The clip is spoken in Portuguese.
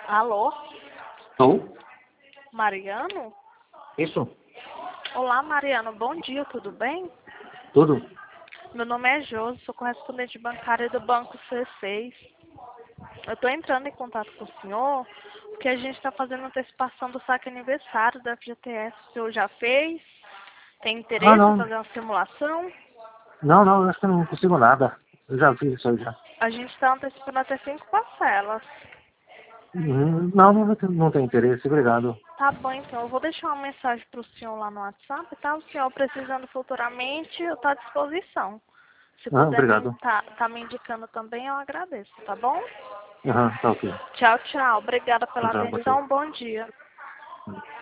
Alô? Alô? Mariano? Isso? Olá, Mariano. Bom dia, tudo bem? Tudo? Meu nome é Josi, sou correspondente bancária do Banco C6. Eu estou entrando em contato com o senhor porque a gente está fazendo antecipação do saque aniversário da FGTS. O senhor já fez? Tem Ah, interesse em não. fazer uma simulação? Não, eu acho que eu não consigo nada. Eu já fiz isso aí já. A gente está antecipando até 5 parcelas. Não tem interesse, obrigado. Tá bom, então. Eu vou deixar uma mensagem para o senhor lá no WhatsApp, tá? O senhor precisando futuramente, eu estou à disposição. Se puder me, Obrigado. tá me indicando também, eu agradeço, tá bom? Tá ok. Tchau, tchau. Obrigada pela Tchau, você. atenção. Bom dia.